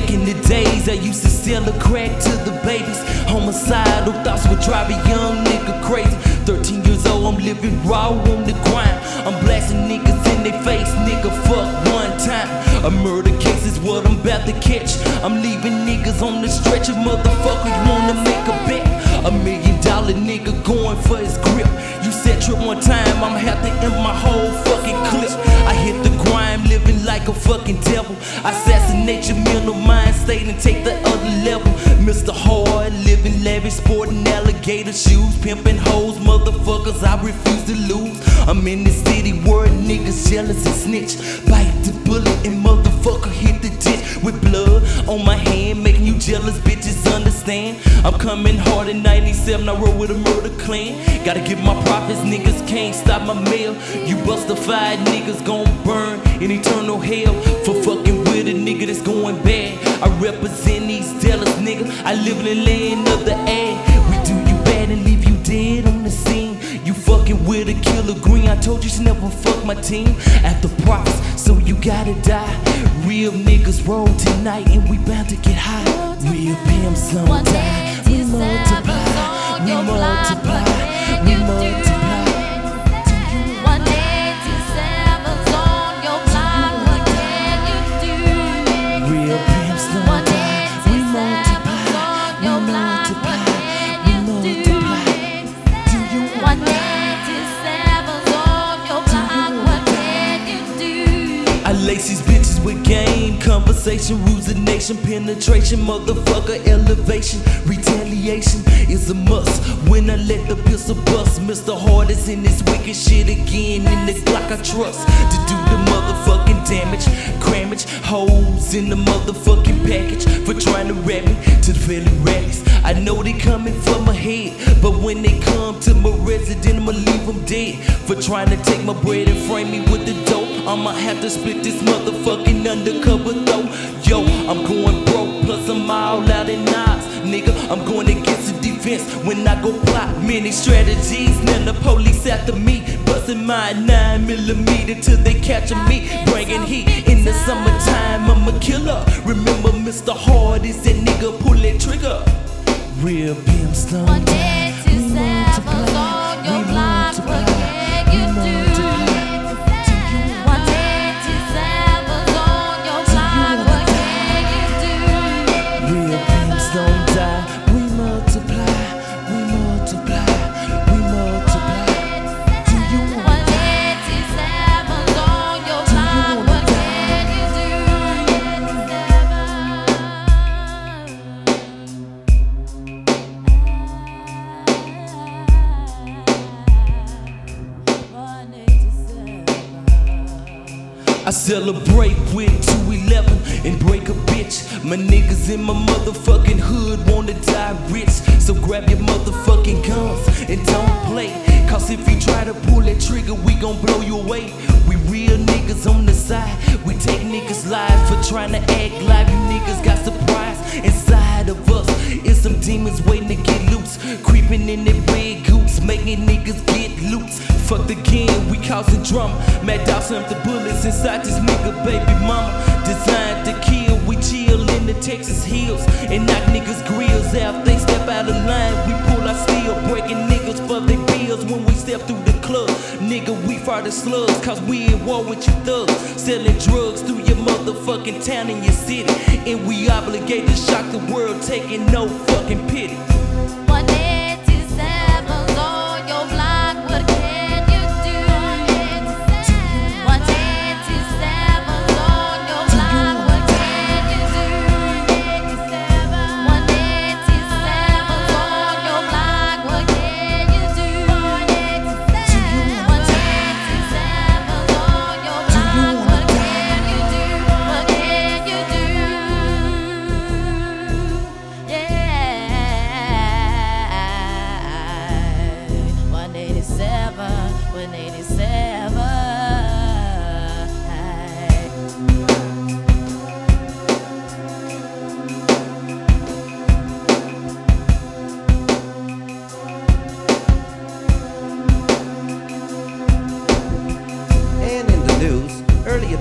Back in the days, I used to sell a crack to the babies. Homicidal thoughts would drive a young nigga crazy. 13 years old, I'm living raw on the grind. I'm blasting niggas in their face, nigga, fuck one time. A murder case is what I'm about to catch. I'm leaving niggas on the stretcher, motherfucker, you wanna make a bet? $1 million nigga going for his grip. You said trip one time, I'ma have to end my whole fucking clip. I hit the grind, living like a fucking devil. I assassinate your mental mind state and take the other level. Mr. Hard, living lavish, sporting alligator shoes, pimping hoes, motherfuckers, I refuse to lose. I'm in the city where niggas jealous and snitch. Bite the bullet and motherfucker hit the ditch. With blood on my hand, making you jealous bitches understand. I'm coming hard in 97, I roll with a murder clan. Gotta give my profits, niggas can't stop my mail. You bustified niggas gon' burn in eternal hell for fucking with a nigga that's going bad. I represent these Dallas nigga, I live in the land of the ad. We do you bad and leave you dead on the scene. You fucking with a killer green, I told you never fuck my team. After profits, so you gotta die. Real niggas roll tonight and we bound to get high. Real pimps don't die, we multiply, we multiply, we multiply. Real pimps don't die, we multiply, we multiply, we multiply. Do you want I lace these bitches with game, conversation, rules of nation, penetration, motherfucker, elevation, retaliation is a must. When I let the pistol bust, Mr. Hard is in this wicked shit again. In the Glock I trust to do the motherfucking damage, crammage, holes in the motherfucking package for trying to rap me to the fairly rallies. I know they coming for my head, but when they come to my resident, I'ma leave them dead for trying to take my bread and frame me with the dope. I'ma have to split this motherfucking undercover though. Yo, I'm going broke, plus I'm all out in knots. Nigga, I'm going against the defense when I go plot many strategies. Now the police after me, busting my 9mm till they capture me. Bringing heat in the summertime, I'm a killer. Remember Mr. Hard is that nigga, pull that trigger. Real pimps don't die, we multiply, we multiply, we multiply. Don't die, we multiply, we multiply, we multiply. Do you want that? On your block, what can you do? I celebrate with 211 and break a bitch. My niggas in my motherfucking hood wanna die rich. So grab your motherfucking guns and don't play. Cause if you try to pull that trigger, we gon' blow you away. We real niggas on the side. We take niggas lives for trying to act like you niggas got surprise. Inside of us is some demons waiting to get loose. Creeping in their red goops, making niggas get loose. Fuck the game, we causing drama. Mad Dawson up the bullets inside this nigga baby mama. Designed to kill, we chill in the Texas hills and knock niggas grills out. They step out of line, we pull our steel, breaking niggas for their bills when we step through the club. Nigga, we fire the slugs, cause we in war with you thugs. Selling drugs through your motherfucking town and your city. And we obligated to shock the world, taking no fucking pity.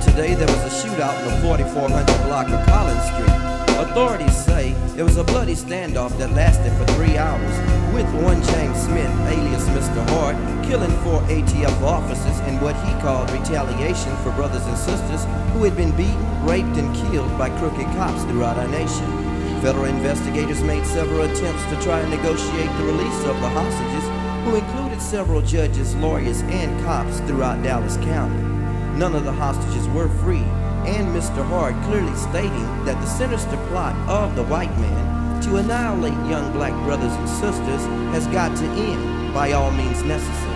today there was a shootout in the 4400 block of Collins Street. Authorities say it was a bloody standoff that lasted for 3 hours, with one James Smith, alias Mr. Hart, killing 4 ATF officers in what he called retaliation for brothers and sisters who had been beaten, raped, and killed by crooked cops throughout our nation. Federal investigators made several attempts to try and negotiate the release of the hostages, who included several judges, lawyers, and cops throughout Dallas County. None of the hostages were free, and Mr. Hart clearly stating that the sinister plot of the white man to annihilate young black brothers and sisters has got to end by all means necessary.